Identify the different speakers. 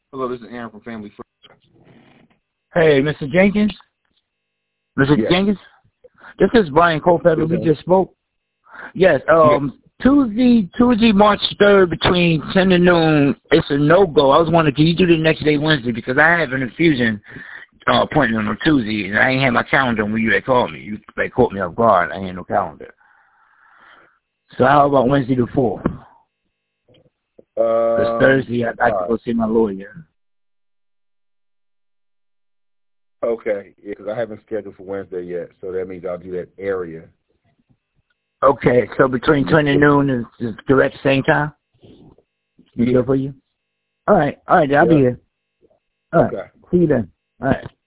Speaker 1: Hello, this is Aaron from Family First.
Speaker 2: Hey, Mr. Jenkins? Mr. Jenkins? This is Brian Culpepper. We just spoke. Yes, Tuesday, March 3rd, between 10 and noon, it's a no-go. I was wondering, can you do the next day, Wednesday? Because I have an infusion appointment on Tuesday, and I ain't had my calendar when you had called me. They caught me off guard. I ain't had no calendar. So how about Wednesday the 4th? It's Thursday. I got to go see my lawyer.
Speaker 3: Okay, yeah, because I haven't scheduled for Wednesday yet, so that means I'll do that area.
Speaker 2: Okay, so between 10 and noon is correct same time? Be good for you? All right, I'll be here. All right, see you then. All right.